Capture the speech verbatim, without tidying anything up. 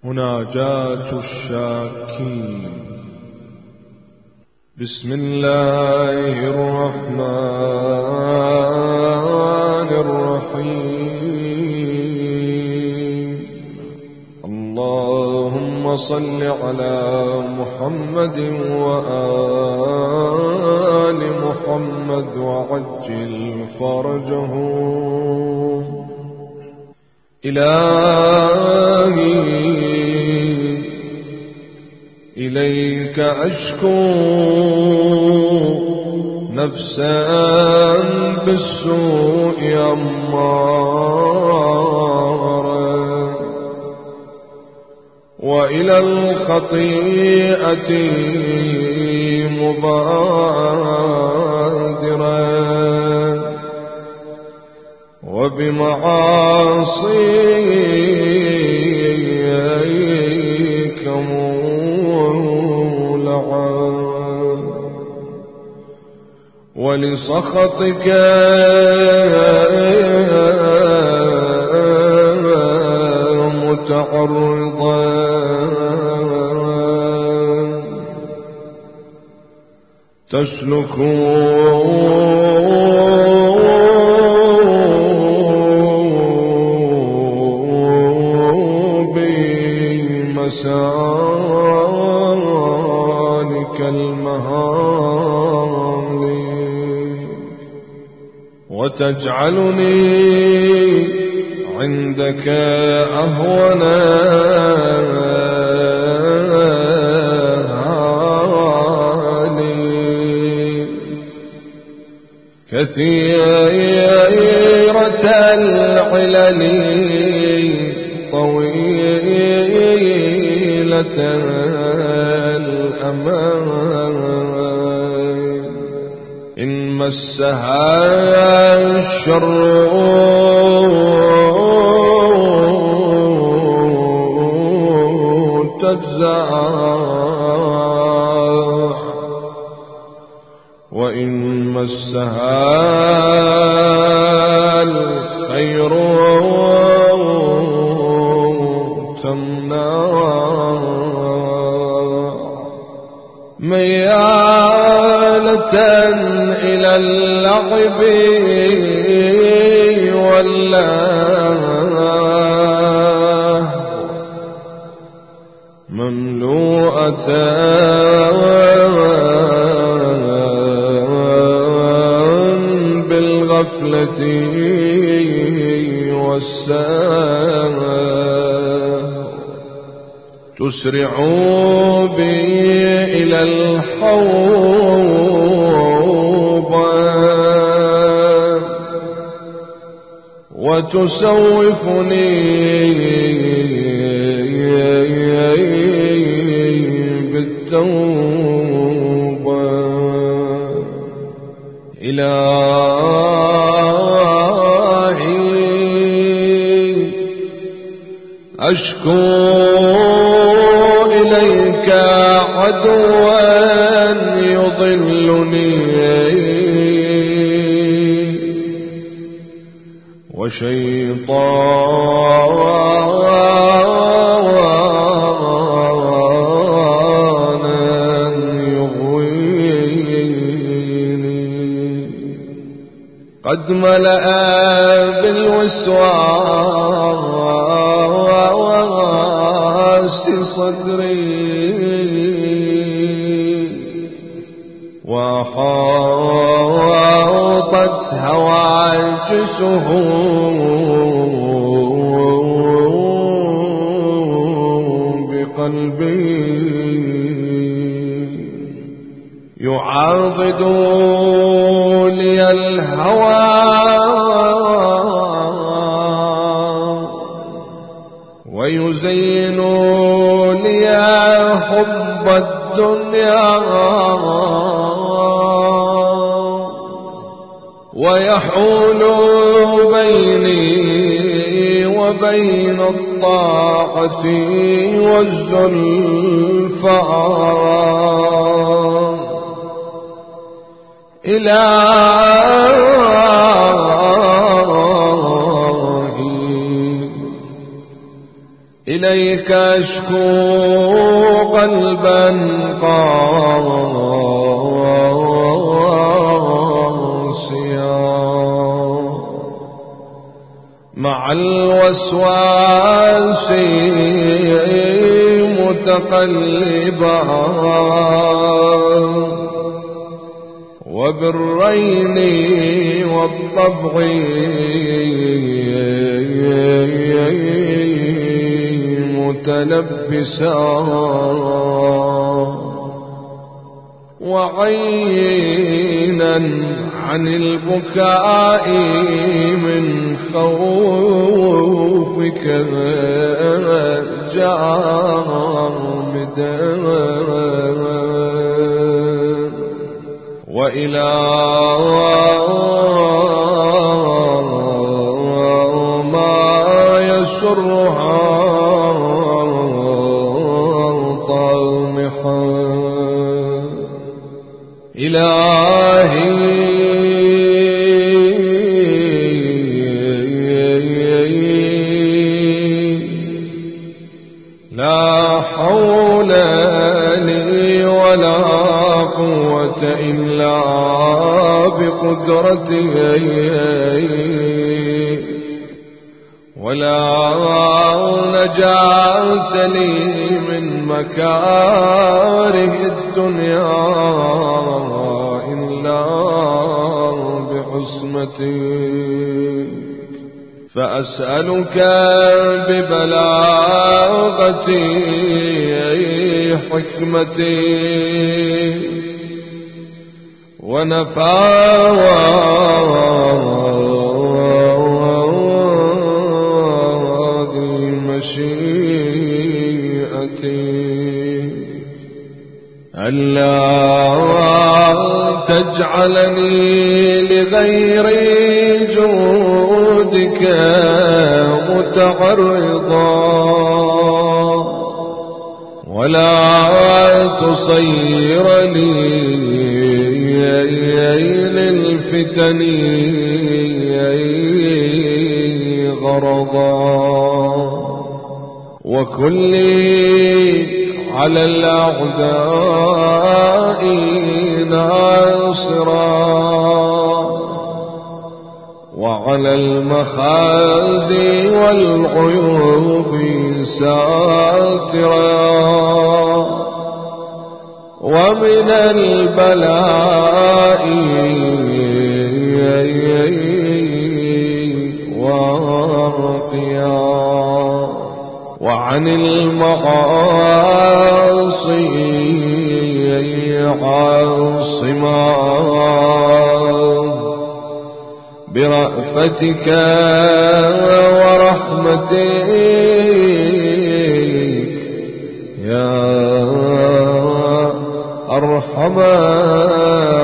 مناجاة الشاكين. بسم الله الرحمن الرحيم. اللهم صل على محمد وآل محمد وعجل فرجهم. إلهي إليك أشكو نفسا بالسوء أمارا، وإلى الخطيئة مبادرا، وبمعاصيك مولعا، ولسخطك متعرضا، تسلك مسالك المهالك، وتجعلني عندك أهون هالك، كثيرة العلل طويلة الأمان، إن مسها الشر تجزع، وإن مسها الخير تمنع، ميالة إلى اللعب واللهو، مملوءة بالغفلة والسهو، تسرع بي إلى الحوض، وتسوفني بالتوبة. إلهي أشكو إليك عدوا يضلني، وشيطانا يغويني، قد ملأ بالوسواس صدري، وحاطت هواجسه بقلبي، يعاضد لي الهوى ويزين لي حب الدنيا، ويحول بيني وبين الطاعة والزلفى. إلهي إليك أشكو قلبا قاسيا مع الوسواس متقلبا وبالرين والطبع متلبسا وعينا عن البكاء من خوفك جامدا وإلى ما يسرها طامحا إلهي لا حول لي ولا قوة إلا بقدرتي ولا نجاة لي من مكاره الدنيا إلا بعصمتي فأسألك ببلاغتي حكمتي ونفاذ مشيئتي ألا تجعلني لغير جودك متعرضا ولا تصيرني للفتن غرضا وكلي على الأعداء ناصرا وعلى المخازي والعيوب ساترا ومن البلاء واقيا وعن المعاصي عاصما برأفتك ورحمتك يا أرحم